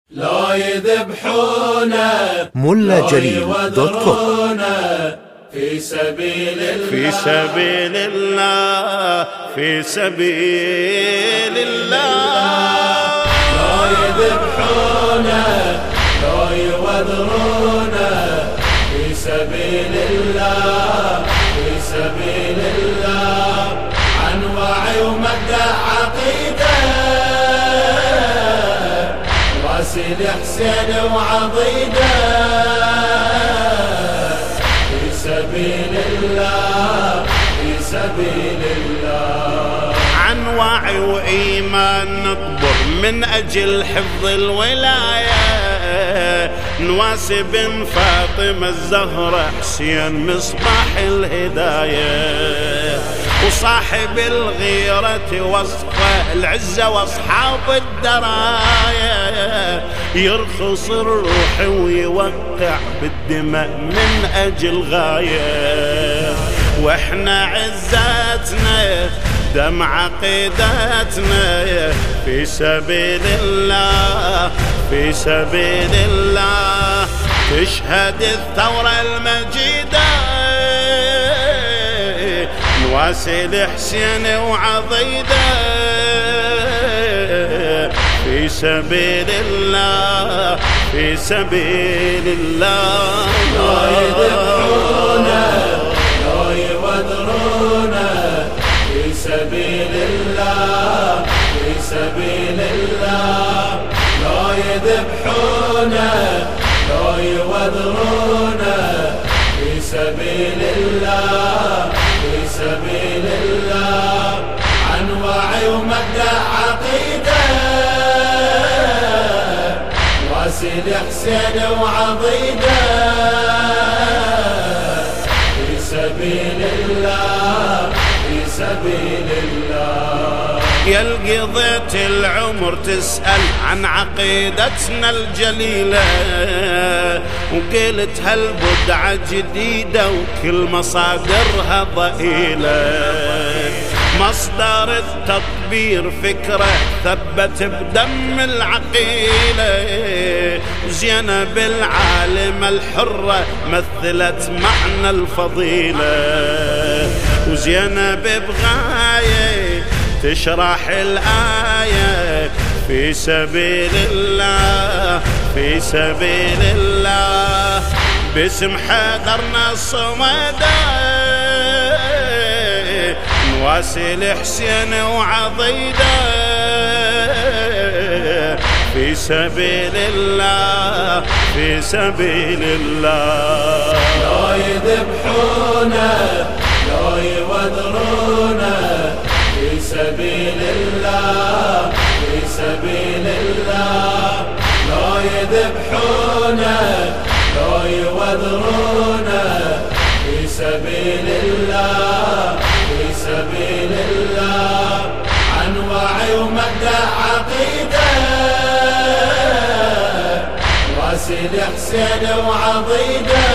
لا يذبحونا mullajaleil.com في سبيل الله في سبيل الله في سبيل الله. لا يذبحونا لا يوذرونا في سبيل الله في سبيل الله. عن وعي ومبدأ عقيدة راسل حسين وعضيده في سبيل الله في سبيل الله. عن وعي وإيمان نطبر من أجل حفظ الولاية، نواسي بن فاطمة الزهرة حسين مصباح الهداية، وصاحب الغيرة وصفه العزة واصحاب الدراية، يرخص الروح ويوقع بالدماء من أجل غاية. واحنا عزتنا دم عقيدتنا في سبيل الله في سبيل الله. تشهد الثورة المجيدة نواسي لحسين وعضيده في سبيل الله في سبيل الله. لا يذبحونا لا يوذرونا في سبيل الله في سبيل الله. لا يذبحونا لا يوذرونا في سبيل الله في سبيل الله. عن وعي ومبدأ عقيدة راسل حسين وعضيده في سبيل الله في سبيل الله. يا قضيت العمر تسأل عن عقيدتنا الجليلة، وقلت هالبدعة جديدة وكل مصادرها ضئيلة. مصدر التطبير فكرة ثبت بدم العقيلة، وزينب العالمة الحرة مثلت معنى الفضيلة، وزينب بغاية تشرح الآية في سبيل الله في سبيل الله. باسم حيدرنا الصمدة نواسي لحسين وعضيده في سبيل الله في سبيل الله. لا يذبحونا لا يوذرونا في سبيل الله في سبيل الله. لا يذبحونا لا يوذرونا في سبيل الله في سبيل الله. عن وعي ومبدأ عقيدة راسل حسين وعضيده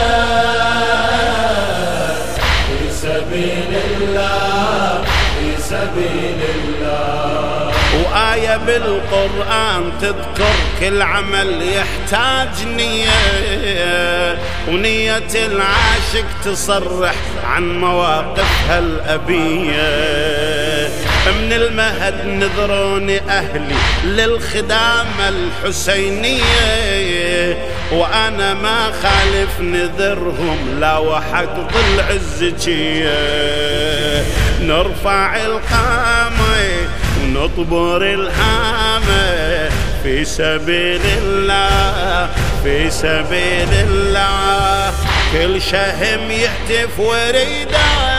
في سبيل الله في سبيل الله. وآية بالقرآن تذكر كل عمل يحتاج نية، ونية العاشق تصرح عن مواقفها الأبية. من المهد نذروني أهلي للخدامة الحسينية، وأنا ما خالف نذرهم لا وحق ظل عزكية. نرفع القامة ونطبر الهامة في سبيل الله في سبيل الله. كل شهم يهتف وريده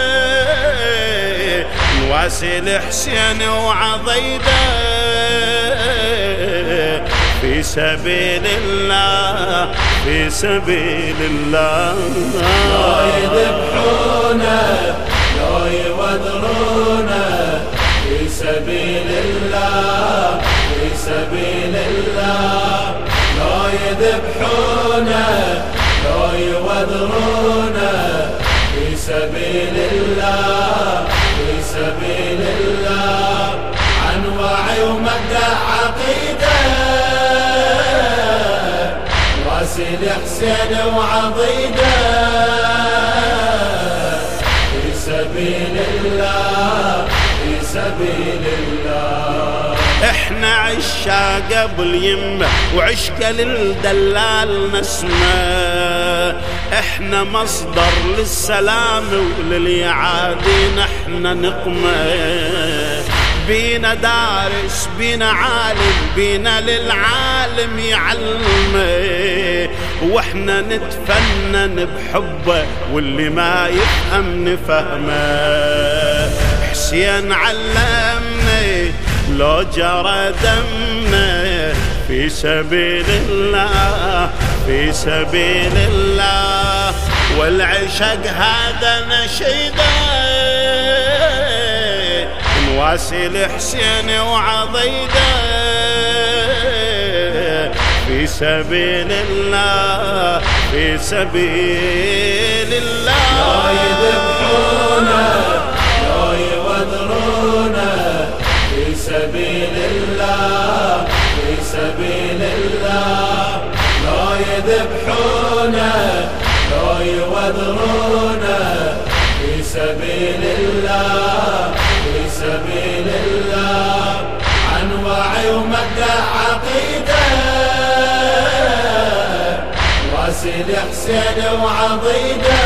نواسي لحسين وعضيده في سبيل الله في سبيل الله. لا يذبحونا لا يوذرونا في سبيل الله في سبيل الله. لا يذبحونا لا يوذرونا في سبيل الله في سبيل الله. عن وعي ومبدأ عقيدة حسين وعضيده في سبيل الله في سبيل الله. احنا عشاق قبل يمه وعشق للدلال نسمه، احنا مصدر للسلام ولليعادين احنا نقمه، بينا دارس بينا عالم بينا للعالم يعلمه، واحنا نتفنن بحبه واللي ما يفهم نفهمه. حسين علمني لو جرى دمنا في سبيل الله في سبيل الله، والعشق هذا نشيده نواسي لحسين وعضيده في سبيل الله في سبيل الله. لا يذبحونا لا يودرونا في سبيل الله في سبيل الله. لا يذبحونا لا يودرونا في سبيل الله في سبيل الله. عن وعي ومبدأ عقيدة واسي لحسين وعضيده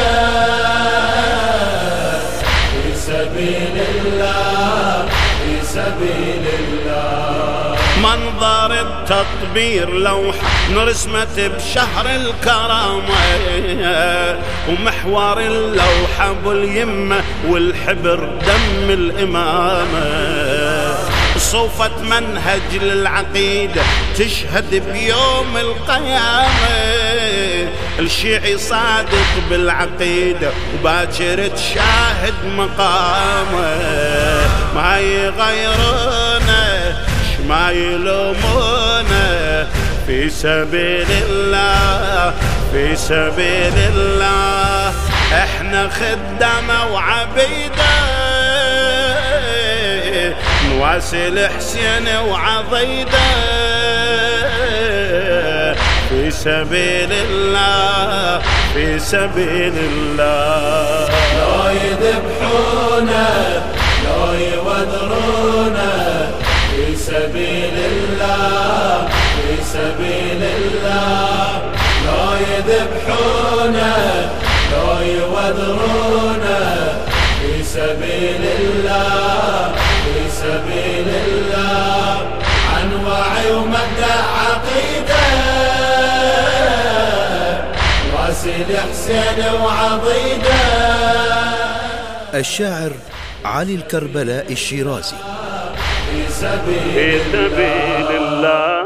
في سبيل الله في سبيل الله. منظر التطبير لوحة نرسمت بشهر الكرامة، ومحور اللوحة باليمة والحبر دم الإمامة، صوفة منهج للعقيدة تشهد بيوم القيامة، الشيعي صادق بالعقيدة وباكر تشاهد مقامه، ما يغيرونه ما يلومونه في سبيل الله في سبيل الله. احنا خدامه وعبيده نواسي لحسين وعضيده في سبيل الله في سبيل الله. لا يذبحونا لا يودرونا في سبيل الله في سبيل الله. لا يذبحونا لا يودرونا في سبيل الله في سبيل الله. عن وعي ومبدأ عقيدة واسي لحسين وعضيده. الشاعر علي الكربلاء الشيرازي في سبيل الله.